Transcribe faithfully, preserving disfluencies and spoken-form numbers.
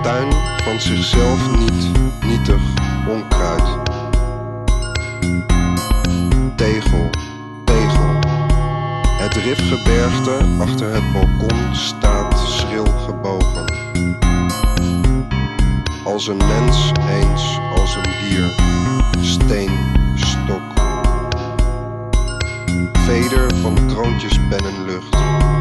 tuin van zichzelf niet, nietig onkruid. Tegel, tegel. Het rifgebergte achter het balkon staat schril gebogen. Als een mens eens, als een dier. Steen, stok. Veder van kroontjespennenlucht.